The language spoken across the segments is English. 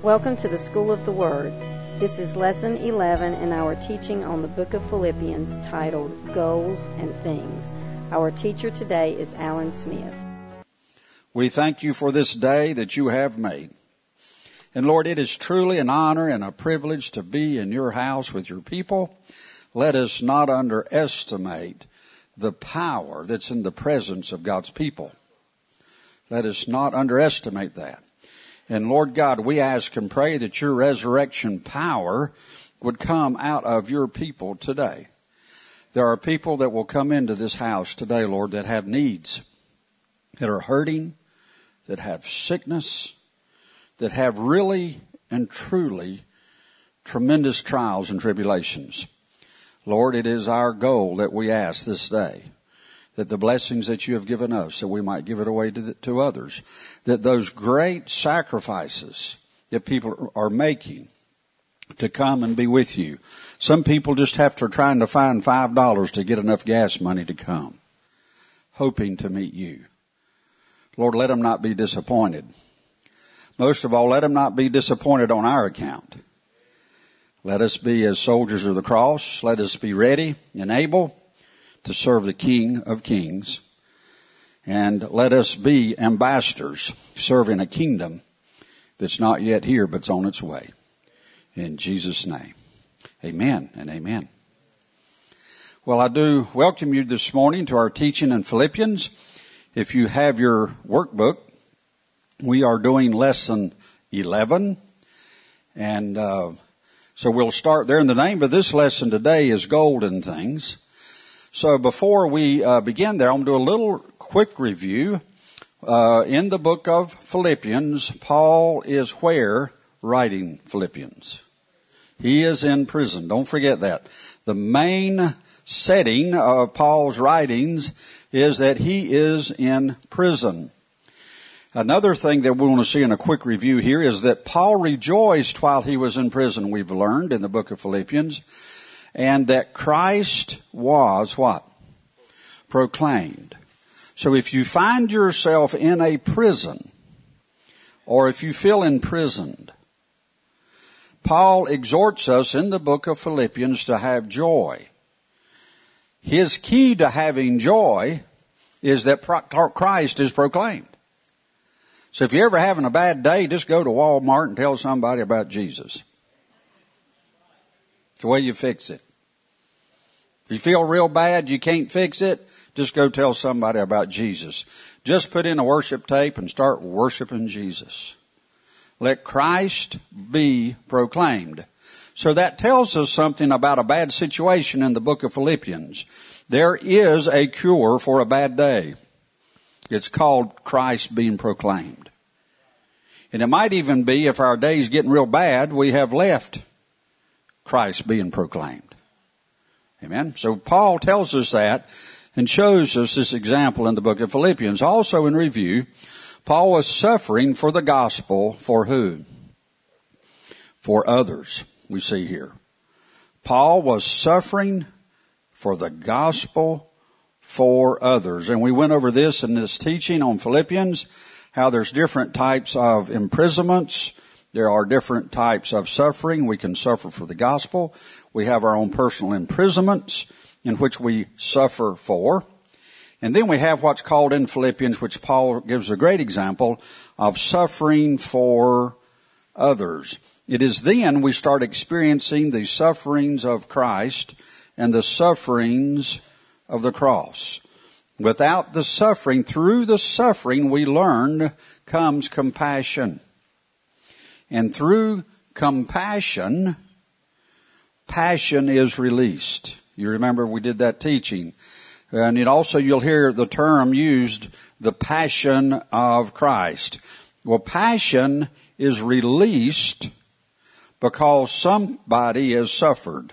Welcome to the School of the Word. This is Lesson 11 in our teaching on the book of Philippians titled Goals and Things. Our teacher today is Alan Smith. We thank you for this day that you have made. And Lord, it is truly an honor and a privilege to be in your house with your people. Let us not underestimate the power that's in the presence of God's people. Let us not underestimate that. And Lord God, we ask and pray that your resurrection power would come out of your people today. There are people that will come into this house today, Lord, that have needs, that are hurting, that have sickness, that have really and truly tremendous trials and tribulations. Lord, it is our goal that we ask this day, that the blessings that you have given us, that we might give it away to others, that those great sacrifices that people are making to come and be with you. Some people just have to trying to find $5 to get enough gas money to come, hoping to meet you. Lord, let them not be disappointed. Most of all, let them not be disappointed on our account. Let us be as soldiers of the cross. Let us be ready and able to serve the King of Kings. And let us be ambassadors serving a kingdom that's not yet here, but's on its way. In Jesus' name, amen and amen. Well, I do welcome you this morning to our teaching in Philippians. If you have your workbook, we are doing lesson 11. And so we'll start there. And the name of this lesson today is Golden Things. So before we begin there, I'm going to do a little quick review. In the book of Philippians, Paul is where writing Philippians? He is in prison. Don't forget that. The main setting of Paul's writings is that he is in prison. Another thing that we want to see in a quick review here is that Paul rejoiced while he was in prison, we've learned in the book of Philippians. And that Christ was what? Proclaimed. So if you find yourself in a prison, or if you feel imprisoned, Paul exhorts us in the book of Philippians to have joy. His key to having joy is that Christ is proclaimed. So if you're ever having a bad day, just go to Walmart and tell somebody about Jesus. It's the way you fix it. If you feel real bad, you can't fix it, just go tell somebody about Jesus. Just put in a worship tape and start worshiping Jesus. Let Christ be proclaimed. So that tells us something about a bad situation in the book of Philippians. There is a cure for a bad day. It's called Christ being proclaimed. And it might even be, if our day's getting real bad, we have left Christ being proclaimed. Amen. So Paul tells us that and shows us this example in the book of Philippians. Also in review, Paul was suffering for the gospel for who? For others, we see here. Paul was suffering for the gospel for others. And we went over this in this teaching on Philippians, how there's different types of imprisonments. There are different types of suffering. We can suffer for the gospel. We have our own personal imprisonments in which we suffer for. And then we have what's called in Philippians, which Paul gives a great example of suffering for others. It is then we start experiencing the sufferings of Christ and the sufferings of the cross. Without the suffering, through the suffering we learn comes compassion. And through compassion, passion is released. You remember we did that teaching. And it also, you'll hear the term used, the passion of Christ. Well, passion is released because somebody has suffered.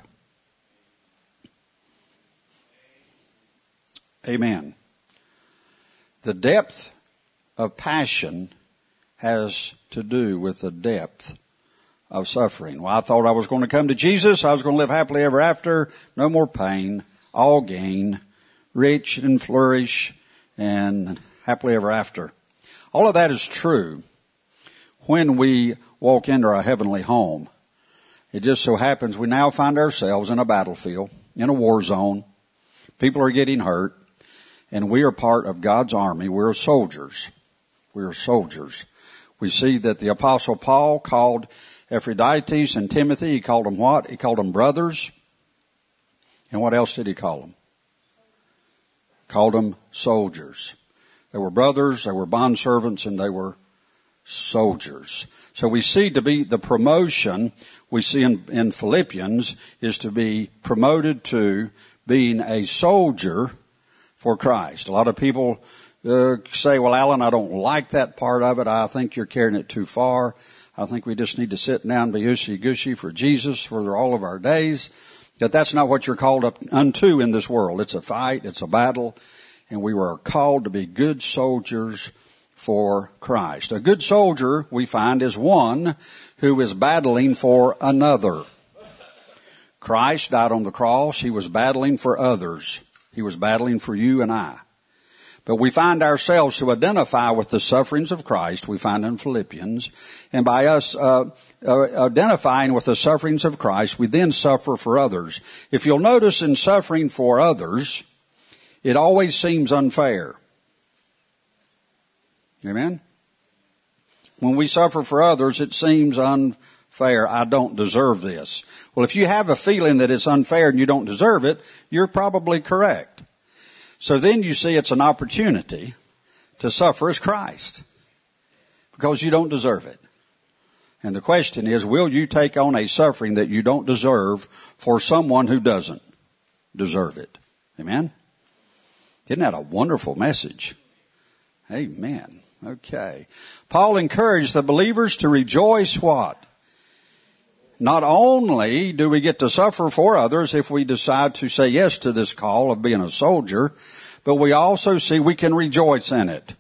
Amen. The depth of passion has to do with the depth of suffering. Well, I thought I was going to come to Jesus. I was going to live happily ever after. No more pain. All gain. Rich and flourish and happily ever after. All of that is true when we walk into our heavenly home. It just so happens we now find ourselves in a battlefield, in a war zone. People are getting hurt, and we are part of God's army. We're soldiers. We are soldiers. We see that the Apostle Paul called Epaphroditus and Timothy, he called them what? He called them brothers. And what else did he call them? Called them soldiers. They were brothers, they were bondservants, and they were soldiers. So we see to be the promotion we see in Philippians is to be promoted to being a soldier for Christ. A lot of people say, well, Alan, I don't like that part of it. I think you're carrying it too far. I think we just need to sit down and be ooshy-gushy for Jesus for all of our days. But that's not what you're called up unto in this world. It's a fight. It's a battle. And we were called to be good soldiers for Christ. A good soldier, we find, is one who is battling for another. Christ died on the cross. He was battling for others. He was battling for you and I. But we find ourselves to identify with the sufferings of Christ, we find in Philippians. And by us identifying with the sufferings of Christ, we then suffer for others. If you'll notice in suffering for others, it always seems unfair. Amen? When we suffer for others, it seems unfair. I don't deserve this. Well, if you have a feeling that it's unfair and you don't deserve it, you're probably correct. So then you see it's an opportunity to suffer as Christ because you don't deserve it. And the question is, will you take on a suffering that you don't deserve for someone who doesn't deserve it? Amen? Isn't that a wonderful message? Amen. Okay. Paul encouraged the believers to rejoice what? Not only do we get to suffer for others if we decide to say yes to this call of being a soldier, but we also see we can rejoice in it.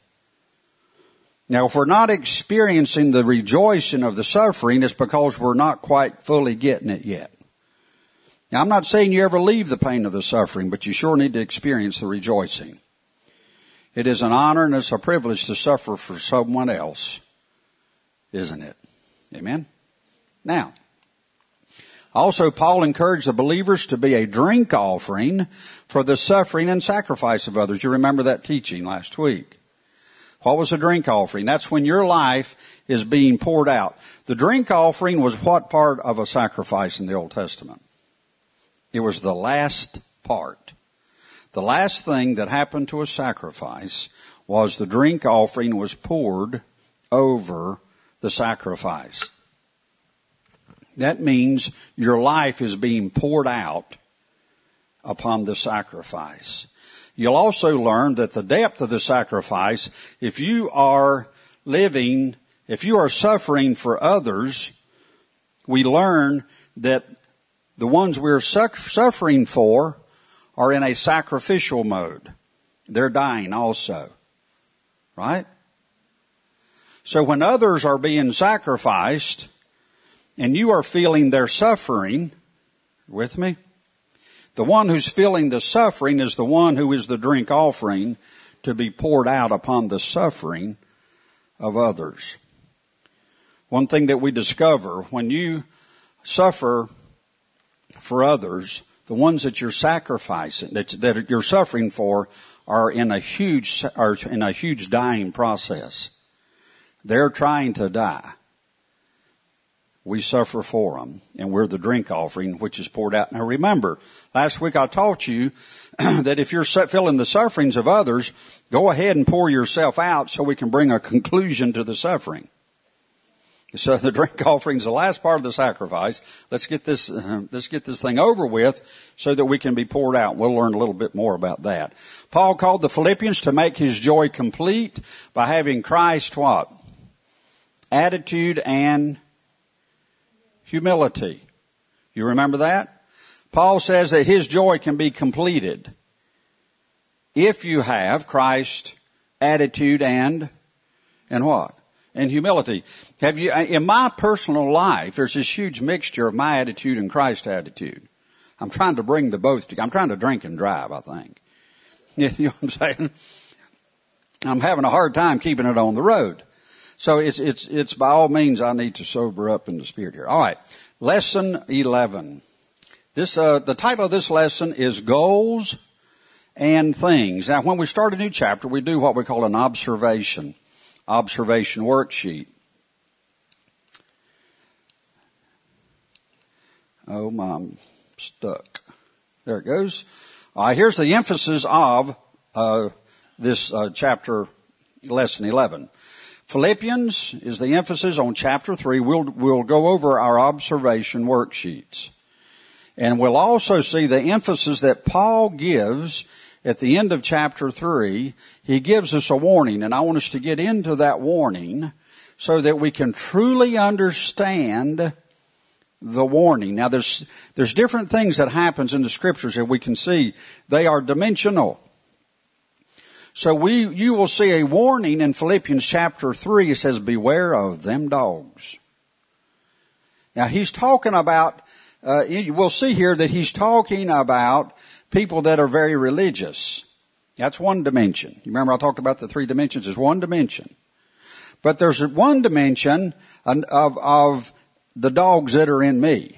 Now, if we're not experiencing the rejoicing of the suffering, it's because we're not quite fully getting it yet. Now, I'm not saying you ever leave the pain of the suffering, but you sure need to experience the rejoicing. It is an honor and it's a privilege to suffer for someone else, isn't it? Amen? Now, also, Paul encouraged the believers to be a drink offering for the suffering and sacrifice of others. You remember that teaching last week. What was a drink offering? That's when your life is being poured out. The drink offering was what part of a sacrifice in the Old Testament? It was the last part. The last thing that happened to a sacrifice was the drink offering was poured over the sacrifice. That means your life is being poured out upon the sacrifice. You'll also learn that the depth of the sacrifice, if you are suffering for others, we learn that the ones we're suffering for are in a sacrificial mode. They're dying also. Right? So when others are being sacrificed, and you are feeling their suffering, with me? The one who's feeling the suffering is the one who is the drink offering to be poured out upon the suffering of others. One thing that we discover, when you suffer for others, the ones that you're sacrificing, that you're suffering for, are in a huge dying process. They're trying to die. We suffer for them, and we're the drink offering which is poured out. Now remember, last week I taught you that if you're feeling the sufferings of others, go ahead and pour yourself out so we can bring a conclusion to the suffering. So the drink offering is the last part of the sacrifice. Let's get this thing over with so that we can be poured out. We'll learn a little bit more about that. Paul called the Philippians to make his joy complete by having Christ what? Attitude and humility. You remember that? Paul says that his joy can be completed if you have Christ's attitude and what? And humility. In my personal life, there's this huge mixture of my attitude and Christ's attitude. I'm trying to bring the both together. I'm trying to drink and drive, I think. You know what I'm saying? I'm having a hard time keeping it on the road. So it's by all means I need to sober up in the spirit here. All right. Lesson 11. The title of this lesson is Goals and Things. Now, when we start a new chapter, we do what we call an observation worksheet. Oh, I'm stuck. There it goes. All right, here's the emphasis of this chapter, lesson 11. Philippians is the emphasis on chapter 3. We'll go over our observation worksheets. And we'll also see the emphasis that Paul gives at the end of chapter 3. He gives us a warning, and I want us to get into that warning so that we can truly understand the warning. Now there's different things that happens in the scriptures that we can see. They are dimensional. So you will see a warning in Philippians chapter 3. It says, beware of them dogs. Now he's talking about, we'll see here that he's talking about people that are very religious. That's one dimension. You remember I talked about the 3 dimensions? There's one dimension. But there's one dimension of the dogs that are in me.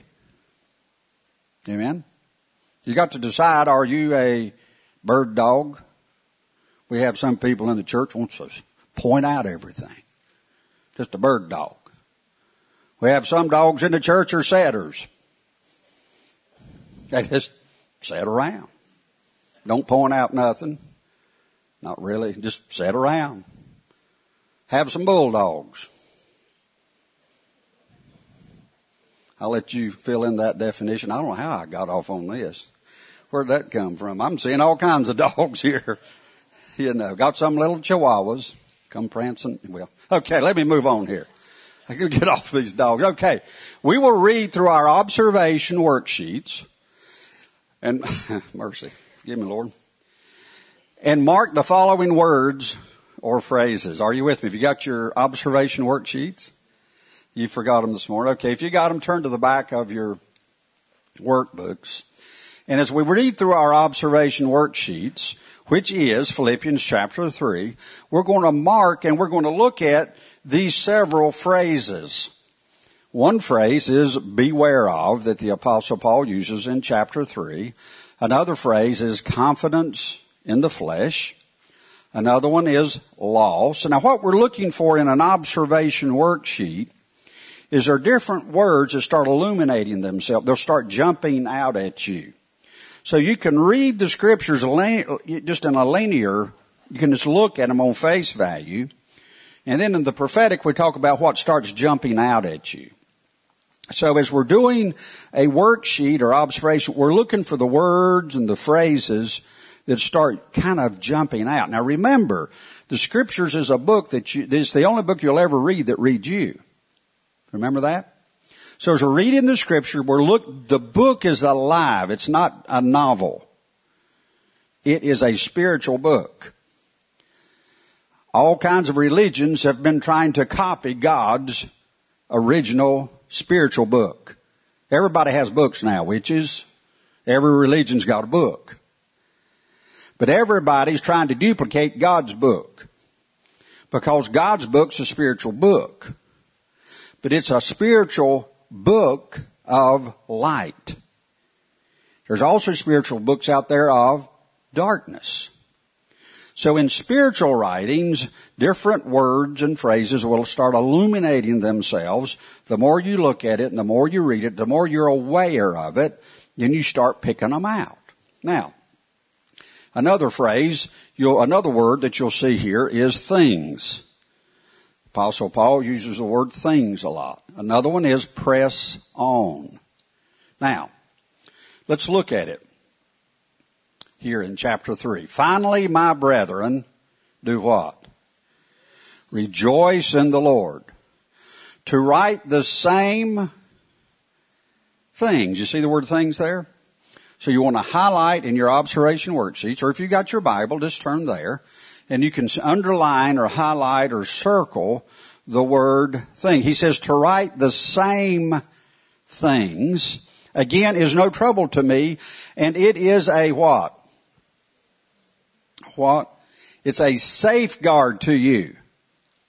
Amen? You got to decide, are you a bird dog? We have some people in the church wants to point out everything. Just a bird dog. We have some dogs in the church are setters. They just sit around. Don't point out nothing. Not really. Just sit around. Have some bulldogs. I'll let you fill in that definition. I don't know how I got off on this. Where'd that come from? I'm seeing all kinds of dogs here. You know, got some little chihuahuas come prancing. Well, okay, let me move on here. I can get off these dogs. Okay, we will read through our observation worksheets. And, mercy, give me, Lord. And mark the following words or phrases. Are you with me? Have you got your observation worksheets? You forgot them this morning. Okay, if you got them, turn to the back of your workbooks. And as we read through our observation worksheets, which is Philippians chapter 3, we're going to mark and we're going to look at these several phrases. One phrase is beware of, that the Apostle Paul uses in chapter 3. Another phrase is confidence in the flesh. Another one is loss. Now what we're looking for in an observation worksheet is there different words that start illuminating themselves. They'll start jumping out at you. So you can read the scriptures just in a linear, you can just look at them on face value. And then in the prophetic, we talk about what starts jumping out at you. So as we're doing a worksheet or observation, we're looking for the words and the phrases that start kind of jumping out. Now remember, the scriptures is a book it's the only book you'll ever read that reads you. Remember that? So as we're reading the scripture, the book is alive. It's not a novel. It is a spiritual book. All kinds of religions have been trying to copy God's original spiritual book. Everybody has books now, witches. Every religion's got a book. But everybody's trying to duplicate God's book. Because God's book's a spiritual book. But it's a spiritual book of light. There's also spiritual books out there of darkness. So in spiritual writings, different words and phrases will start illuminating themselves. The more you look at it and the more you read it, the more you're aware of it, then you start picking them out. Now, another word that you'll see here is things. Apostle Paul uses the word things a lot. Another one is press on. Now, let's look at it here in chapter 3. Finally, my brethren, do what? Rejoice in the Lord. To write the same things. You see the word things there? So you want to highlight in your observation worksheets, or if you got your Bible, just turn there. And you can underline or highlight or circle the word thing. He says to write the same things, again, is no trouble to me. And it is a what? What? It's a safeguard to you.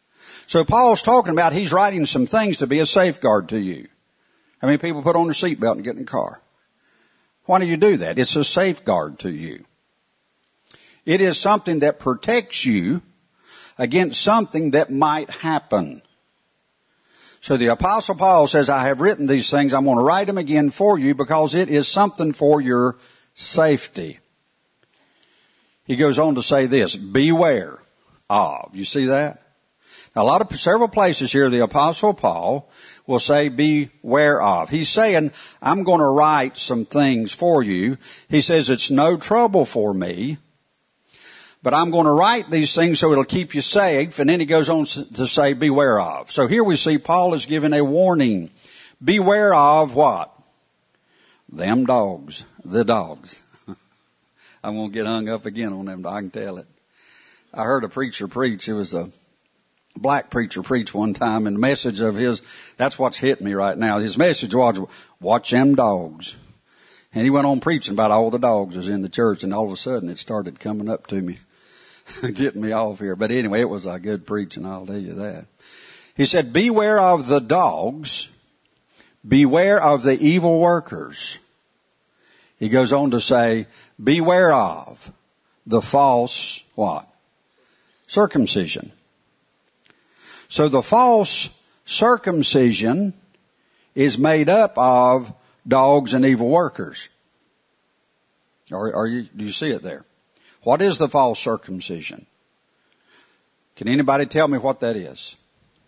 So Paul's talking about he's writing some things to be a safeguard to you. How many people put on their seatbelt and get in the car? Why do you do that? It's a safeguard to you. It is something that protects you against something that might happen. So the Apostle Paul says, I have written these things. I'm going to write them again for you because it is something for your safety. He goes on to say this, beware of. You see that? Now, several places here, the Apostle Paul will say, beware of. He's saying, I'm going to write some things for you. He says, it's no trouble for me, but I'm going to write these things so it'll keep you safe. And then he goes on to say, beware of. So here we see Paul is giving a warning. Beware of what? Them dogs. The dogs. I won't get hung up again on them. I can tell it. I heard a preacher preach. It was a black preacher preach one time, and the message of his, that's what's hitting me right now. His message was, watch them dogs. And he went on preaching about all the dogs was in the church, and all of a sudden it started coming up to me, getting me off here. But anyway, it was a good preaching, I'll tell you that. He said, beware of the dogs, beware of the evil workers. He goes on to say, beware of the false, what? Circumcision. So the false circumcision is made up of dogs and evil workers. Do you see it there? What is the false circumcision? Can anybody tell me what that is?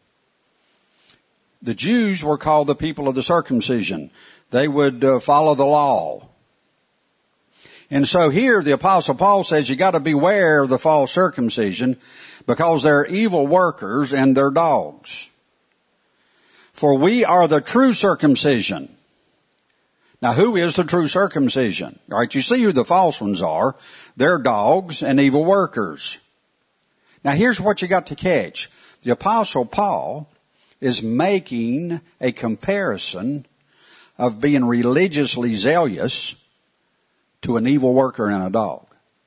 The Jews were called the people of the circumcision. They would follow the law. And so here the Apostle Paul says you got to beware of the false circumcision because they're evil workers and they're dogs. For we are the true circumcision. Now who is the true circumcision? All right, you see who the false ones are. They're dogs and evil workers. Now here's what you got to catch. The Apostle Paul is making a comparison of being religiously zealous to an evil worker and a dog.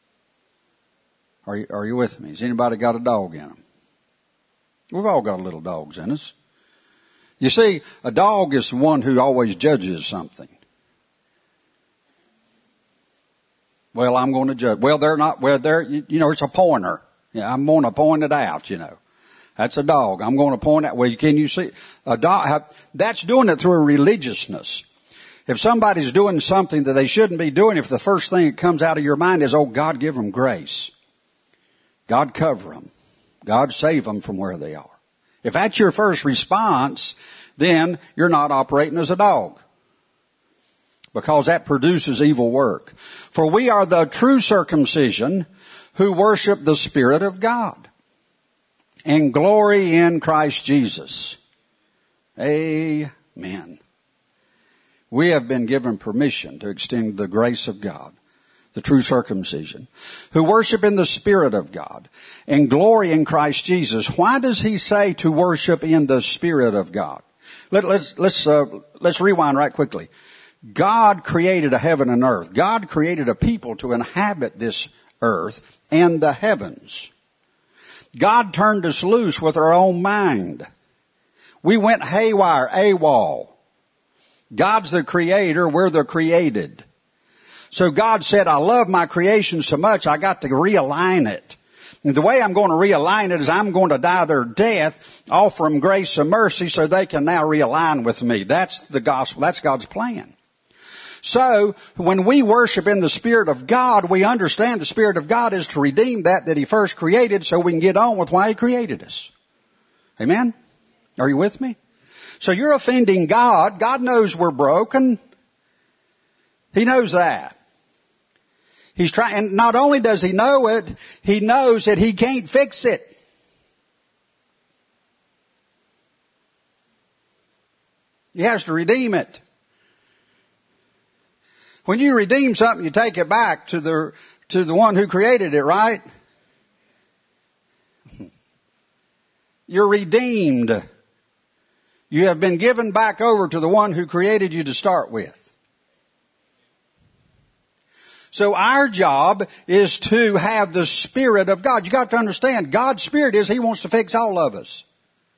Are you with me? Has anybody got a dog in them? We've all got little dogs in us. You see, a dog is the one who always judges something. Well, I'm going to judge. Well, they're not. Well, it's a pointer. Yeah, I'm going to point it out. That's a dog. I'm going to point out. Well, can you see a dog? That's doing it through a religiousness. If somebody's doing something that they shouldn't be doing, if the first thing that comes out of your mind is, oh, God give them grace. God cover them. God save them from where they are. If that's your first response, then you're not operating as a dog. Because that produces evil work. For we are the true circumcision who worship the Spirit of God and glory in Christ Jesus. Amen. We have been given permission to extend the grace of God, the true circumcision, who worship in the Spirit of God and glory in Christ Jesus. Why does he say to worship in the Spirit of God? Let's rewind right quickly. God created a heaven and earth. God created a people to inhabit this earth and the heavens. God turned us loose with our own mind. We went haywire, AWOL. God's the creator, we're the created. So God said, I love my creation so much, I got to realign it. And the way I'm going to realign it is I'm going to die their death, offer them grace and mercy so they can now realign with me. That's the gospel. That's God's plan. So when we worship in the Spirit of God, we understand the Spirit of God is to redeem that he first created so we can get on with why he created us. Amen? Are you with me? So you're offending God. God knows we're broken. He knows that. He's trying, and not only does he know it, he knows that he can't fix it. He has to redeem it. When you redeem something, you take it back to the one who created it, right? You're redeemed. You have been given back over to the one who created you to start with. So our job is to have the Spirit of God. You got to understand, God's Spirit is He wants to fix all of us.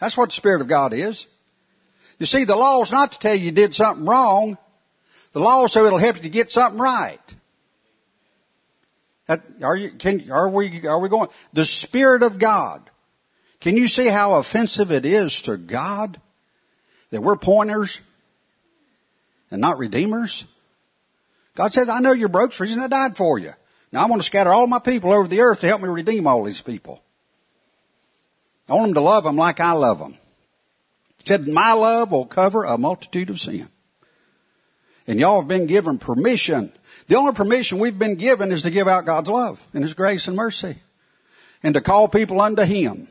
That's what the Spirit of God is. You see, the law is not to tell you did something wrong. The law is so it'll help you to get something right. Are we going? The Spirit of God. Can you see how offensive it is to God that we're pointers and not redeemers? God says, I know you're broke, it's the reason I died for you. Now I want to scatter all my people over the earth to help me redeem all these people. I want them to love them like I love them. He said, my love will cover a multitude of sin. And y'all have been given permission. The only permission we've been given is to give out God's love and His grace and mercy. And to call people unto Him.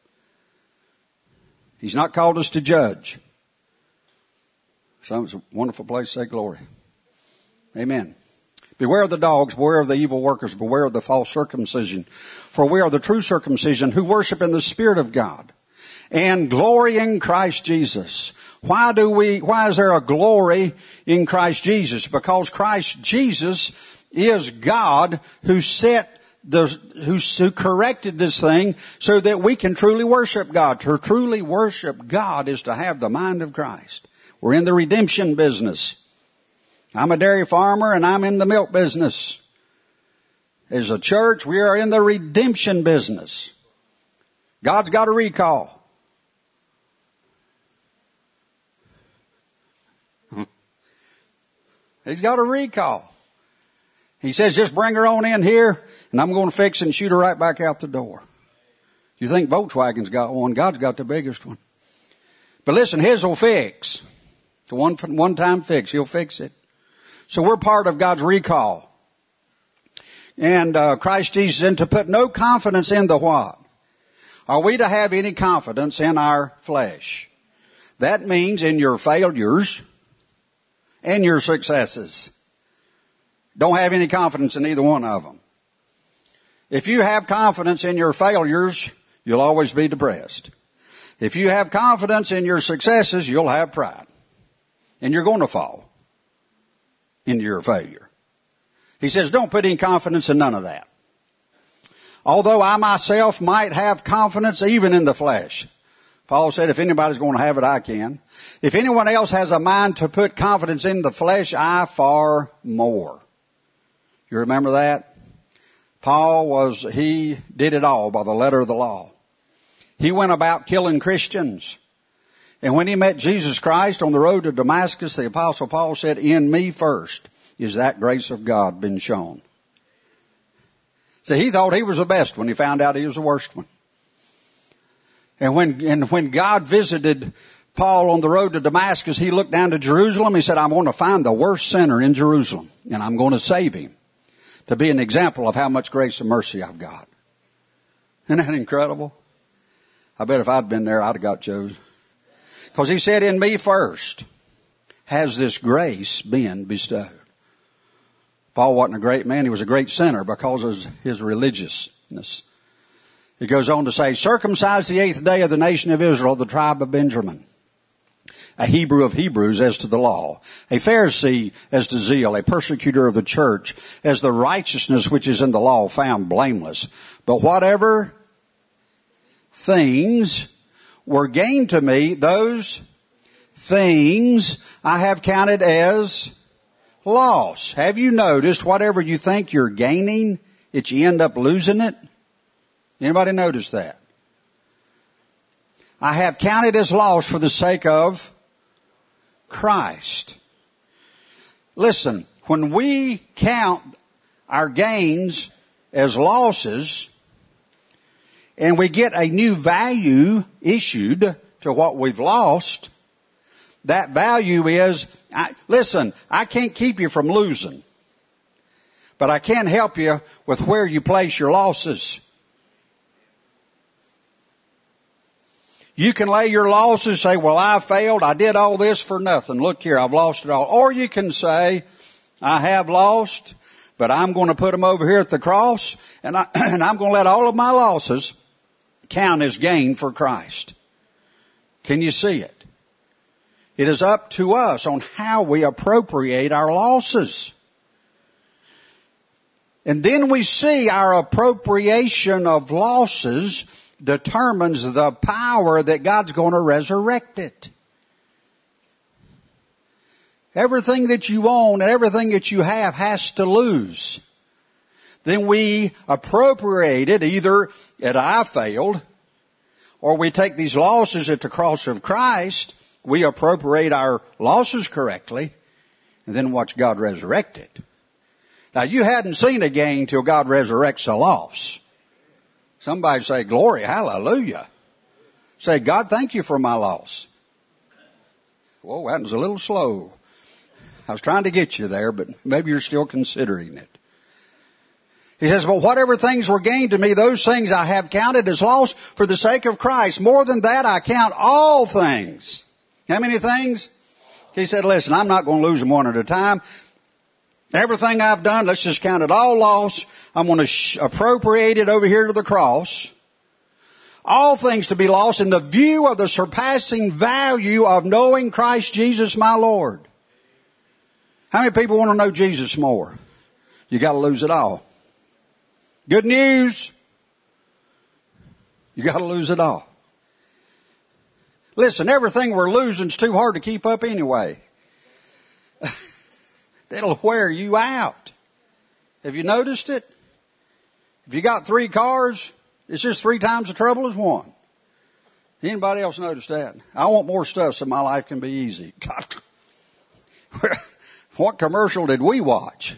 He's not called us to judge. So it's a wonderful place to say glory. Amen. Beware of the dogs, beware of the evil workers, beware of the false circumcision. For we are the true circumcision who worship in the Spirit of God and glory in Christ Jesus. Why is there a glory in Christ Jesus? Because Christ Jesus is God who who corrected this thing so that we can truly worship God. To truly worship God is to have the mind of Christ. We're in the redemption business. I'm a dairy farmer and I'm in the milk business. As a church, we are in the redemption business. God's got a recall. He's got a recall. He says, just bring her on in here and I'm going to fix it and shoot her right back out the door. You think Volkswagen's got one? God's got the biggest one. But listen, His will fix. It's a one-time fix. He'll fix it. So we're part of God's recall. And Christ Jesus, and to put no confidence in the what? Are we to have any confidence in our flesh? That means in your failures and your successes. Don't have any confidence in either one of them. If you have confidence in your failures, you'll always be depressed. If you have confidence in your successes, you'll have pride. And you're going to fall into your failure. He says, don't put any confidence in none of that. Although I myself might have confidence even in the flesh. Paul said, if anybody's going to have it, I can. If anyone else has a mind to put confidence in the flesh, I far more. You remember that? He did it all by the letter of the law. He went about killing Christians. And when he met Jesus Christ on the road to Damascus, the Apostle Paul said, in me first is that grace of God been shown. So he thought he was the best when he found out he was the worst one. And when God visited Paul on the road to Damascus, he looked down to Jerusalem. He said, I'm going to find the worst sinner in Jerusalem, and I'm going to save him to be an example of how much grace and mercy I've got. Isn't that incredible? I bet if I'd been there, I'd have got chosen. Because he said, in me first has this grace been bestowed. Paul wasn't a great man. He was a great sinner because of his religiousness. He goes on to say, circumcised the 8th day of the nation of Israel, the tribe of Benjamin. A Hebrew of Hebrews as to the law. A Pharisee as to zeal. A persecutor of the church as the righteousness which is in the law found blameless. But whatever things were gain to me, those things I have counted as loss. Have you noticed whatever you think you're gaining, that you end up losing it? Anybody notice that? I have counted as loss for the sake of Christ. Listen, when we count our gains as losses, and we get a new value issued to what we've lost, that value is, listen, I can't keep you from losing, but I can help you with where you place your losses. You can lay your losses, say, well, I failed, I did all this for nothing. Look here, I've lost it all. Or you can say, I have lost, but I'm going to put them over here at the cross, and I'm going to let all of my losses count as gain for Christ. Can you see it? It is up to us on how we appropriate our losses. And then we see our appropriation of losses determines the power that God's going to resurrect it. Everything that you own and everything that you have has to lose. Then we appropriate it either at I failed, or we take these losses at the cross of Christ, we appropriate our losses correctly, and then watch God resurrect it. Now you hadn't seen a gain till God resurrects a loss. Somebody say, glory, hallelujah. Say, God, thank you for my loss. Whoa, that was a little slow. I was trying to get you there, but maybe you're still considering it. He says, but whatever things were gained to me, those things I have counted as loss for the sake of Christ. More than that, I count all things. How many things? He said, listen, I'm not going to lose them one at a time. Everything I've done, let's just count it all loss. I'm going to appropriate it over here to the cross. All things to be lost in the view of the surpassing value of knowing Christ Jesus my Lord. How many people want to know Jesus more? You got to lose it all. Good news. You got to lose it all. Listen, everything we're losing is too hard to keep up anyway. It'll wear you out. Have you noticed it? If you got 3 cars, it's just 3 times the trouble as one. Anybody else notice that? I want more stuff so my life can be easy. God. What commercial did we watch?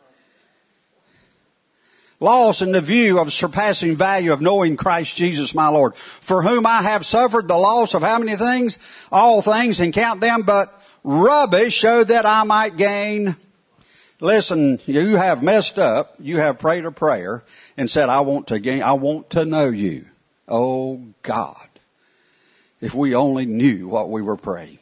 Loss in the view of surpassing value of knowing Christ Jesus my Lord, for whom I have suffered the loss of how many things? All things, and count them but rubbish, so that I might gain. Listen, you have messed up. You have prayed a prayer and said, I want to know you. Oh God, if we only knew what we were praying.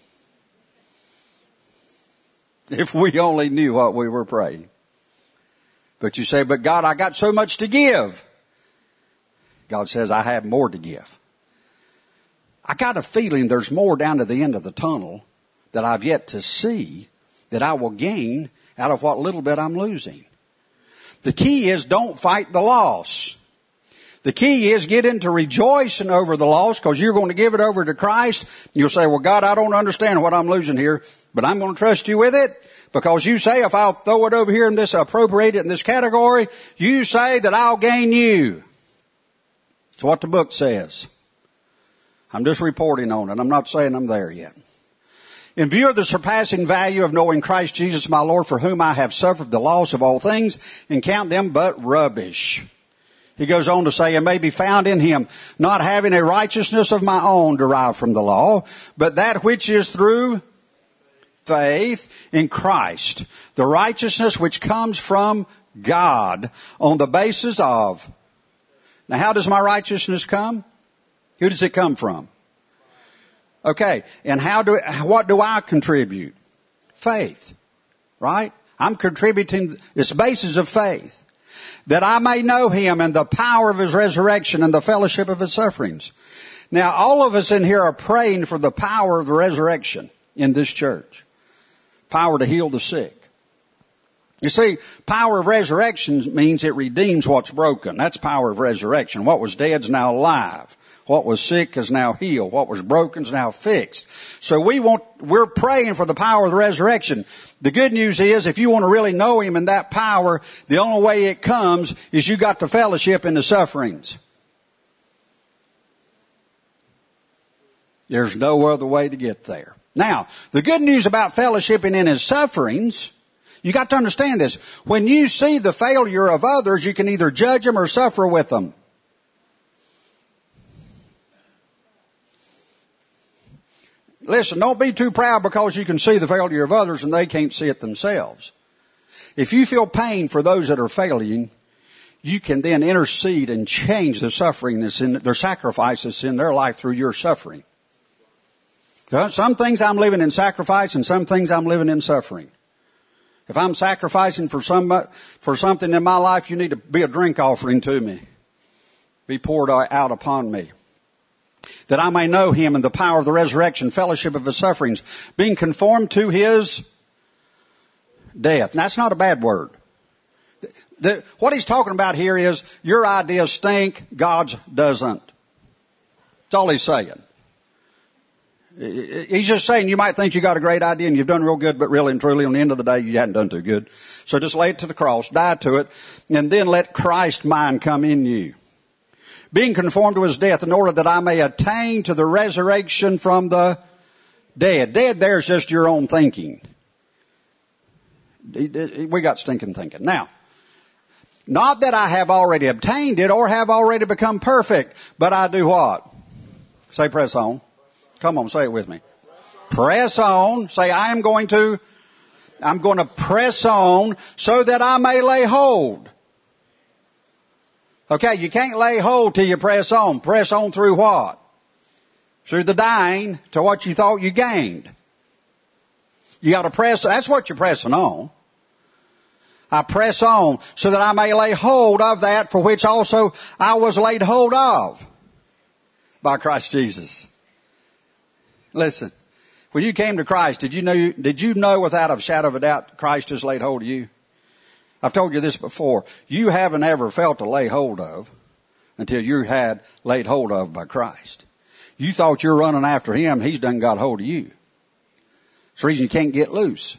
If we only knew what we were praying. But you say, but God, I got so much to give. God says, I have more to give. I got a feeling there's more down to the end of the tunnel that I've yet to see that I will gain out of what little bit I'm losing. The key is don't fight the loss. The key is get into rejoicing over the loss, because you're going to give it over to Christ. You'll say, well, God, I don't understand what I'm losing here, but I'm going to trust you with it, because you say if I'll throw it over here in this, appropriate it in this category, you say that I'll gain you. That's what the book says. I'm just reporting on it. I'm not saying I'm there yet. In view of the surpassing value of knowing Christ Jesus my Lord, for whom I have suffered the loss of all things, and count them but rubbish. He goes on to say, and may be found in him, not having a righteousness of my own derived from the law, but that which is through faith in Christ, the righteousness which comes from God on the basis of. Now, how does my righteousness come? Who does it come from? Okay, and what do I contribute? Faith, right? I'm contributing this basis of faith. That I may know him and the power of his resurrection and the fellowship of his sufferings. Now, all of us in here are praying for the power of the resurrection in this church. Power to heal the sick. You see, power of resurrection means it redeems what's broken. That's power of resurrection. What was dead is now alive. What was sick is now healed. What was broken is now fixed. So we're praying for the power of the resurrection. The good news is, if you want to really know him and that power, the only way it comes is you got to fellowship in the sufferings. There's no other way to get there. Now, the good news about fellowshipping in his sufferings, you got to understand this. When you see the failure of others, you can either judge them or suffer with them. Listen, don't be too proud because you can see the failure of others and they can't see it themselves. If you feel pain for those that are failing, you can then intercede and change the suffering that's in their sacrifices in their life through your suffering. Some things I'm living in sacrifice and some things I'm living in suffering. If I'm sacrificing for something in my life, you need to be a drink offering to me. Be poured out upon me. That I may know him and the power of the resurrection, fellowship of his sufferings, being conformed to his death. Now, that's not a bad word. What he's talking about here is your ideas stink, God's doesn't. That's all he's saying. He's just saying you might think you got a great idea and you've done real good, but really and truly on the end of the day you hadn't done too good. So just lay it to the cross, die to it, and then let Christ's mind come in you. Being conformed to his death in order that I may attain to the resurrection from the dead. Dead there is just your own thinking. We got stinking thinking. Now, not that I have already obtained it or have already become perfect, but I do what? Say press on. Come on, say it with me. Press on. Say I'm going to press on so that I may lay hold. Okay, you can't lay hold till you press on. Press on through what? Through the dying to what you thought you gained. You got to press, that's what you're pressing on. I press on so that I may lay hold of that for which also I was laid hold of by Christ Jesus. Listen, when you came to Christ, did you know without a shadow of a doubt Christ has laid hold of you? I've told you this before. You haven't ever felt a lay hold of until you had laid hold of by Christ. You thought you're running after him. He's done got hold of you. That's the reason you can't get loose.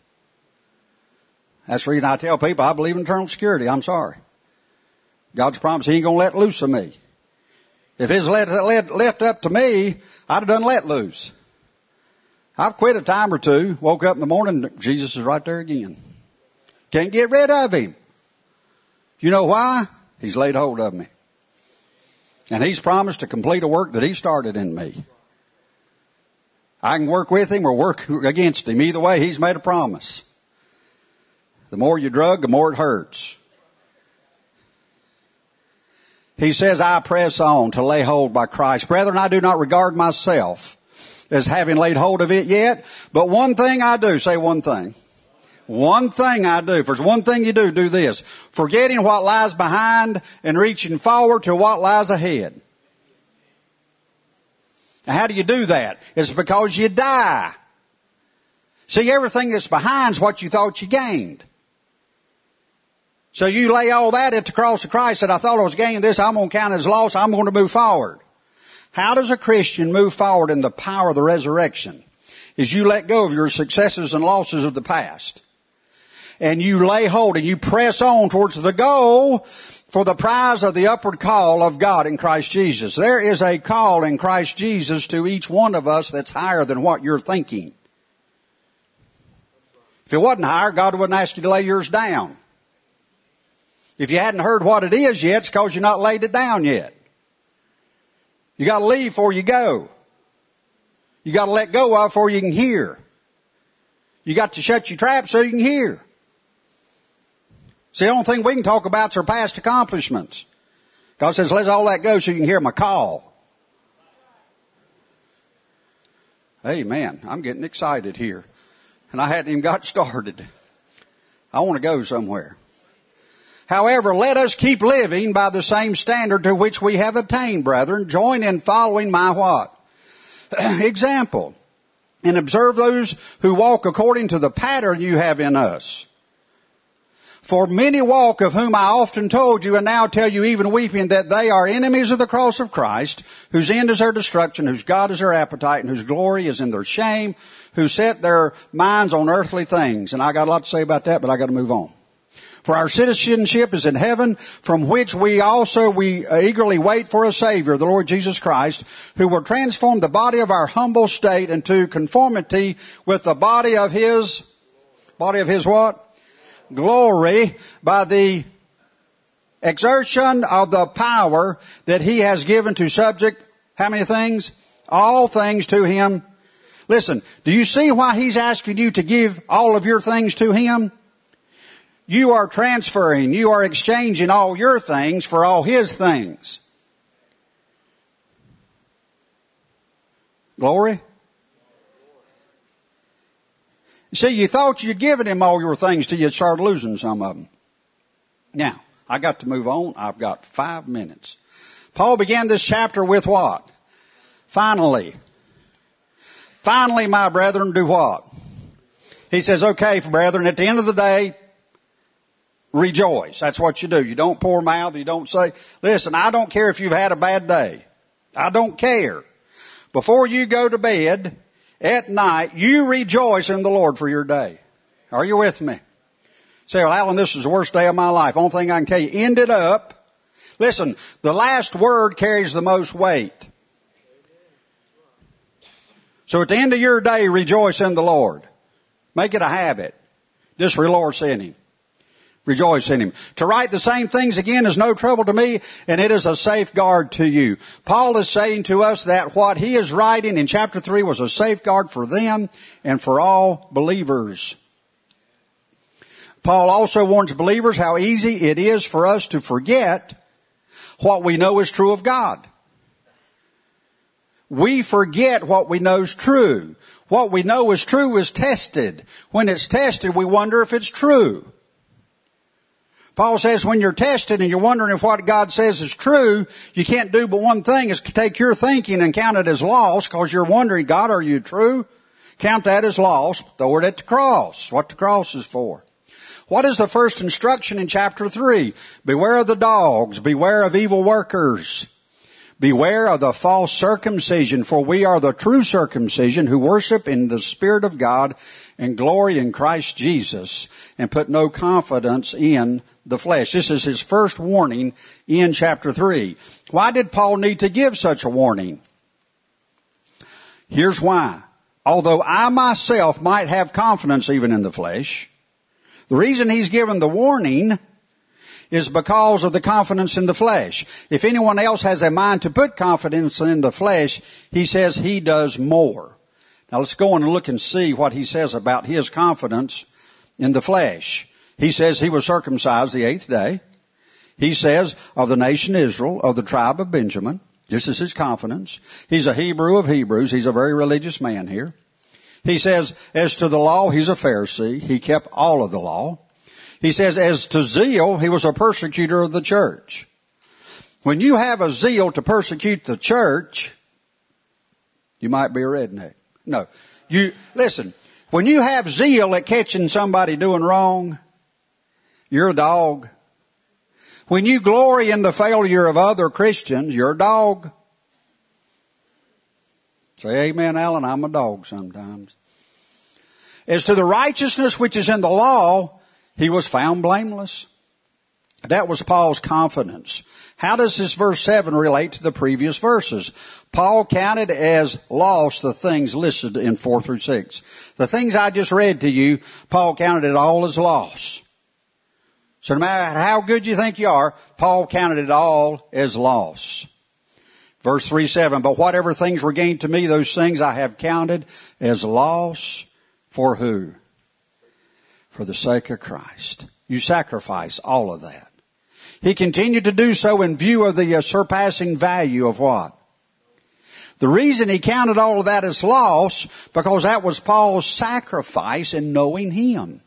That's the reason I tell people I believe in eternal security. I'm sorry. God's promised he ain't going to let loose of me. If it's left up to me, I'd have done let loose. I've quit a time or two, woke up in the morning, Jesus is right there again. Can't get rid of him. You know why? He's laid hold of me. And he's promised to complete a work that he started in me. I can work with him or work against him. Either way, he's made a promise. The more you drug, the more it hurts. He says, I press on to lay hold by Christ. Brethren, I do not regard myself as having laid hold of it yet, but one thing I do. Say one thing. One thing I do. If there's one thing you do, do this. Forgetting what lies behind and reaching forward to what lies ahead. Now, how do you do that? It's because you die. See, everything that's behind is what you thought you gained. So you lay all that at the cross of Christ and I thought I was gaining this, I'm going to count it as loss, I'm going to move forward. How does a Christian move forward in the power of the resurrection? Is you let go of your successes and losses of the past. And you lay hold and you press on towards the goal for the prize of the upward call of God in Christ Jesus. There is a call in Christ Jesus to each one of us that's higher than what you're thinking. If it wasn't higher, God wouldn't ask you to lay yours down. If you hadn't heard what it is yet, it's because you've not laid it down yet. You got to leave before you go. You got to let go of before you can hear. You got to shut your trap so you can hear. See, the only thing we can talk about is our past accomplishments. God says, let all that go so you can hear my call. Amen. I'm getting excited here. And I hadn't even got started. I want to go somewhere. However, let us keep living by the same standard to which we have attained, brethren. Join in following my what? Example. And observe those who walk according to the pattern you have in us. For many walk, of whom I often told you and now tell you even weeping, that they are enemies of the cross of Christ, whose end is their destruction, whose God is their appetite, and whose glory is in their shame, who set their minds on earthly things. And I got a lot to say about that, but I got to move on. For our citizenship is in heaven, from which we eagerly wait for a Savior, the Lord Jesus Christ, who will transform the body of our humble state into conformity with the body of His what? Glory, by the exertion of the power that He has given to subject, how many things? All things to Him. Listen, do you see why He's asking you to give all of your things to Him? You are transferring, you are exchanging all your things for all His things. Glory. You see, you thought you'd given Him all your things till you started losing some of them. Now, I got to move on. I've got 5 minutes. Paul began this chapter with what? Finally. Finally, my brethren, do what? He says, okay, brethren, at the end of the day, rejoice. That's what you do. You don't pour mouth. You don't say, listen, I don't care if you've had a bad day. I don't care. Before you go to bed at night, you rejoice in the Lord for your day. Are you with me? Say, well, Alan, this is the worst day of my life. Only thing I can tell you, end it up. Listen, the last word carries the most weight. So at the end of your day, rejoice in the Lord. Make it a habit. Just rejoice in Him. Rejoice in Him. To write the same things again is no trouble to me, and it is a safeguard to you. Paul is saying to us that what he is writing in chapter 3 was a safeguard for them and for all believers. Paul also warns believers how easy it is for us to forget what we know is true of God. We forget what we know is true. What we know is true is tested. When it's tested, we wonder if it's true. Paul says when you're tested and you're wondering if what God says is true, you can't do but one thing, is take your thinking and count it as loss, because you're wondering, God, are you true? Count that as loss, throw it at the cross, what the cross is for. What is the first instruction in chapter 3? Beware of the dogs, beware of evil workers. Beware of the false circumcision, for we are the true circumcision who worship in the Spirit of God and glory in Christ Jesus and put no confidence in the flesh. This is his first warning in chapter 3. Why did Paul need to give such a warning? Here's why. Although I myself might have confidence even in the flesh, the reason he's given the warning is because of the confidence in the flesh. If anyone else has a mind to put confidence in the flesh, he says he does more. Now let's go on and look and see what he says about his confidence in the flesh. He says he was circumcised the 8th day. He says of the nation Israel, of the tribe of Benjamin. This is his confidence. He's a Hebrew of Hebrews. He's a very religious man here. He says as to the law, he's a Pharisee. He kept all of the law. He says, as to zeal, he was a persecutor of the church. When you have a zeal to persecute the church, you might be a redneck. No. Listen, when you have zeal at catching somebody doing wrong, you're a dog. When you glory in the failure of other Christians, you're a dog. Say amen, Alan, I'm a dog sometimes. As to the righteousness which is in the law, he was found blameless. That was Paul's confidence. How does this verse 7 relate to the previous verses? Paul counted as loss the things listed in 4 through 6. The things I just read to you, Paul counted it all as loss. So no matter how good you think you are, Paul counted it all as loss. Verse 3:7, but whatever things were gained to me, those things I have counted as loss for who? For the sake of Christ. You sacrifice all of that. He continued to do so in view of the surpassing value of what? The reason he counted all of that as loss, because that was Paul's sacrifice in knowing Him.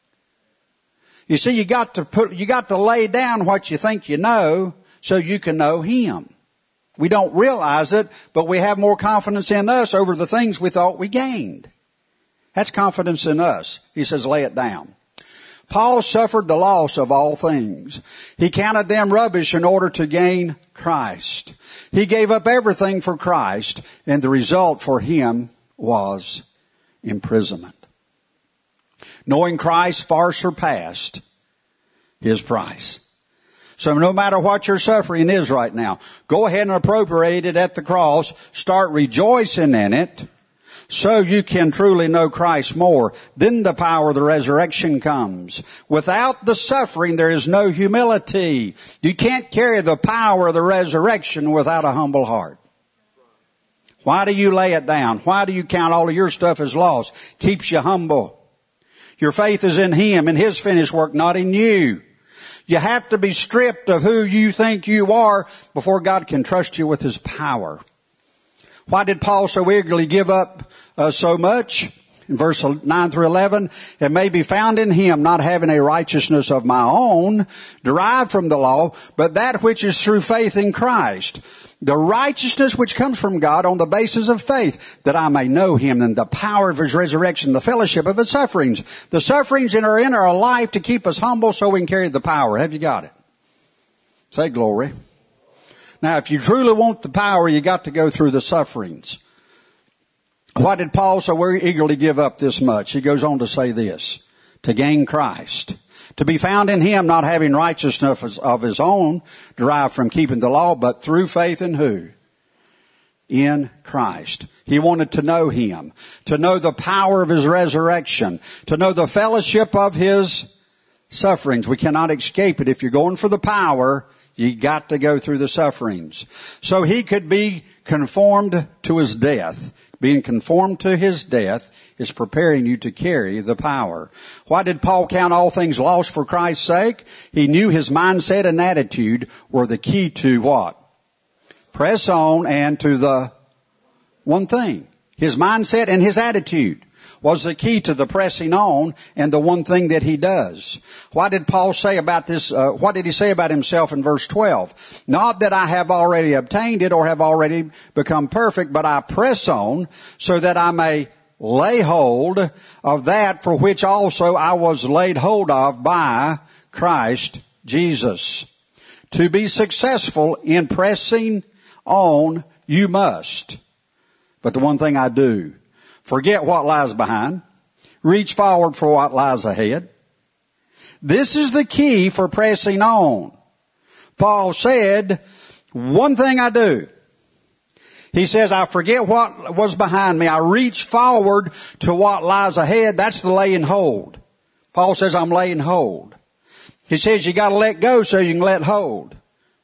You see, you got to lay down what you think you know so you can know Him. We don't realize it, but we have more confidence in us over the things we thought we gained. That's confidence in us. He says, lay it down. Paul suffered the loss of all things. He counted them rubbish in order to gain Christ. He gave up everything for Christ, and the result for him was imprisonment. Knowing Christ far surpassed his price. So no matter what your suffering is right now, go ahead and appropriate it at the cross. Start rejoicing in it so you can truly know Christ more. Then the power of the resurrection comes. Without the suffering, there is no humility. You can't carry the power of the resurrection without a humble heart. Why do you lay it down? Why do you count all of your stuff as loss? Keeps you humble. Your faith is in Him and His finished work, not in you. You have to be stripped of who you think you are before God can trust you with His power. Why did Paul so eagerly give up so much? In verse 9 through 11, it may be found in him, not having a righteousness of my own, derived from the law, but that which is through faith in Christ. The righteousness which comes from God on the basis of faith, that I may know Him and the power of His resurrection, the fellowship of His sufferings. The sufferings are in our life to keep us humble so we can carry the power. Have you got it? Say glory. Now, if you truly want the power, you got to go through the sufferings. Why did Paul so very eagerly give up this much? He goes on to say this, to gain Christ, to be found in Him, not having righteousness of His own derived from keeping the law, but through faith in who? In Christ. He wanted to know Him, to know the power of His resurrection, to know the fellowship of His sufferings. We cannot escape it. If you're going for the power, you got to go through the sufferings. So he could be conformed to His death. Being conformed to His death is preparing you to carry the power. Why did Paul count all things lost for Christ's sake? He knew his mindset and attitude were the key to what? Press on and to the one thing. His mindset and his attitude was the key to the pressing on and the one thing that he does. Why did Paul say about this, what did he say about himself in verse 12? Not that I have already obtained it or have already become perfect, but I press on so that I may lay hold of that for which also I was laid hold of by Christ Jesus. To be successful in pressing on, you must. But the one thing I do, forget what lies behind. Reach forward for what lies ahead. This is the key for pressing on. Paul said, one thing I do. He says, I forget what was behind me. I reach forward to what lies ahead. That's the laying hold. Paul says, I'm laying hold. He says, you got to let go so you can let hold.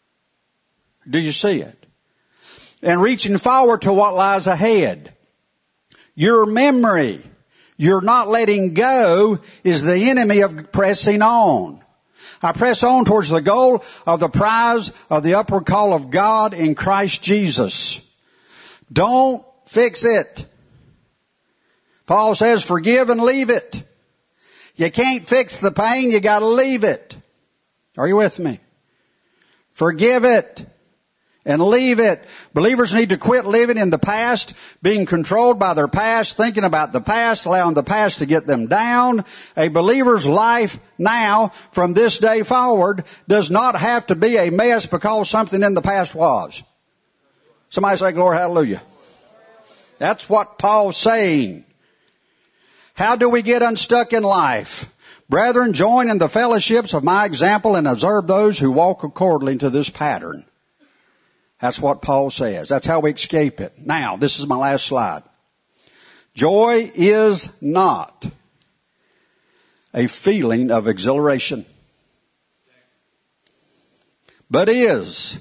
Do you see it? And reaching forward to what lies ahead. Your memory, your not letting go, is the enemy of pressing on. I press on towards the goal of the prize of the upward call of God in Christ Jesus. Don't fix it. Paul says, forgive and leave it. You can't fix the pain, you got to leave it. Are you with me? Forgive it and leave it. Believers need to quit living in the past, being controlled by their past, thinking about the past, allowing the past to get them down. A believer's life now, from this day forward, does not have to be a mess because something in the past was. Somebody say, glory, hallelujah. That's what Paul's saying. How do we get unstuck in life? Brethren, join in the fellowships of my example and observe those who walk accordingly to this pattern. That's what Paul says. That's how we escape it. Now, this is my last slide. Joy is not a feeling of exhilaration, but is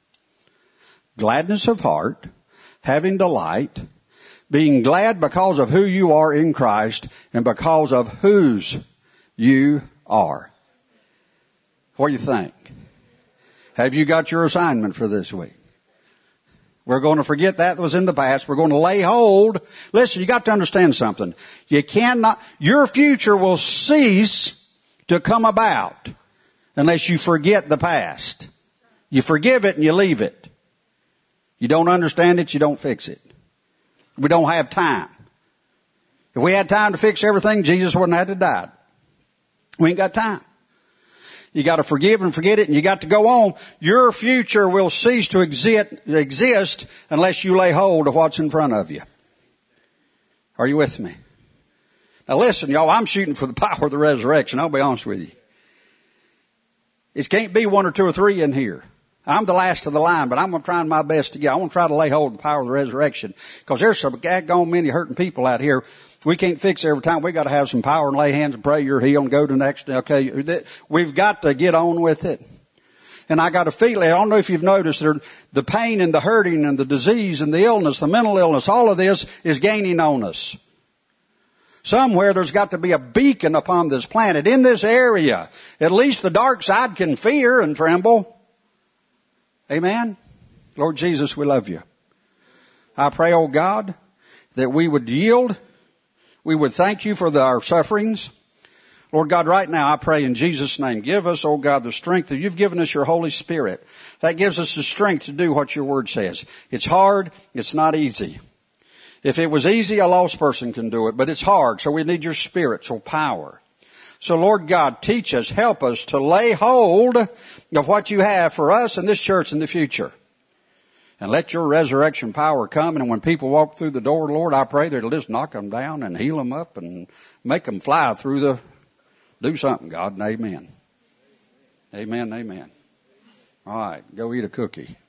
gladness of heart, having delight, being glad because of who you are in Christ and because of whose you are. What do you think? Have you got your assignment for this week? We're going to forget that was in the past. We're going to lay hold. Listen, you got to understand something. You cannot, your future will cease to come about unless you forget the past. You forgive it and you leave it. You don't understand it, you don't fix it. We don't have time. If we had time to fix everything, Jesus wouldn't have had to die. We ain't got time. You got to forgive and forget it, and you got to go on. Your future will cease to exist unless you lay hold of what's in front of you. Are you with me? Now listen, y'all, I'm shooting for the power of the resurrection. I'll be honest with you. It can't be one or two or three in here. I'm the last of the line, but I'm going to try my best to get. I want to try to lay hold of the power of the resurrection, because there's some daggone many hurting people out here. We can't fix every time. We got to have some power and lay hands and pray you're healed and go to the next. Okay, we've got to get on with it. And I got a feeling, I don't know if you've noticed, the pain and the hurting and the disease and the illness, the mental illness, all of this is gaining on us. Somewhere there's got to be a beacon upon this planet, in this area. At least the dark side can fear and tremble. Amen? Lord Jesus, we love you. I pray, oh God, that we would yield. We would thank you for our sufferings. Lord God, right now I pray in Jesus' name, give us, oh God, the strength that you've given us, your Holy Spirit. That gives us the strength to do what your word says. It's hard. It's not easy. If it was easy, a lost person can do it, but it's hard. So we need your spiritual power. So Lord God, teach us, help us to lay hold of what you have for us and this church in the future. And let your resurrection power come. And when people walk through the door, Lord, I pray that it'll just knock them down and heal them up and make them fly through do something, God. And amen. Amen, amen. All right, go eat a cookie.